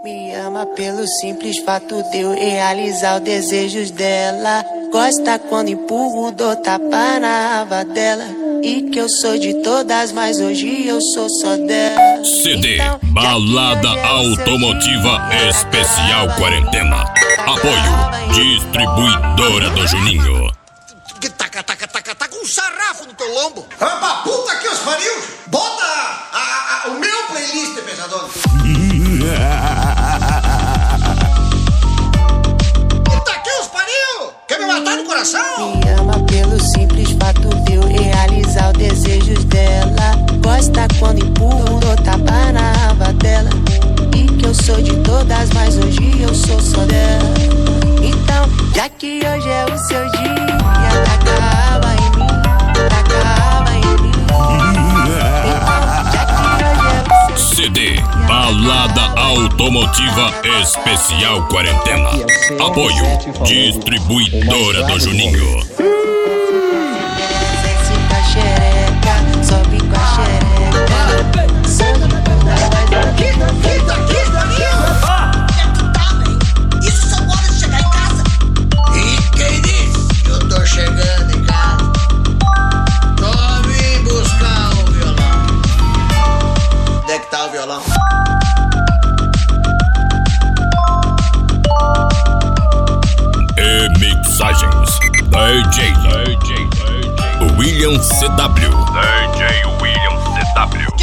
Me ama pelo simples fato de eu realizar os desejos dela. Gosta quando empurro, dou tapa na aba dela. E que eu sou de todas, mas hoje eu sou só dela. CD Balada Automotiva Especial Quarentena. Apoio Distribuidora do Juninho. Tá com um sarrafo no teu lombo. Ah, pra puta que os pariu. Bota o meu playlist, pesadona. Puta que os pariu. Quer me matar no coração? Me ama pelo simples fato de eu realizar os desejos dela. Gosta quando empurro, dou tapa na aba dela. E que eu sou de todas, mas hoje eu sou só dela. Então, já que hoje é o seu dia, acaba em mim, acaba em mim. Então, já que hoje é o seu CD Balada Automotiva Especial Quarentena. Apoio Distribuidora do Juninho. Desce com a xereca, sobe com a xereca. Sobe com a Isso são horas de chegar em casa. E quem disse que eu tô chegando em casa? Só vim buscar o violão. Onde é que tá o violão? E mixagens DJ William CW. DJ William CW.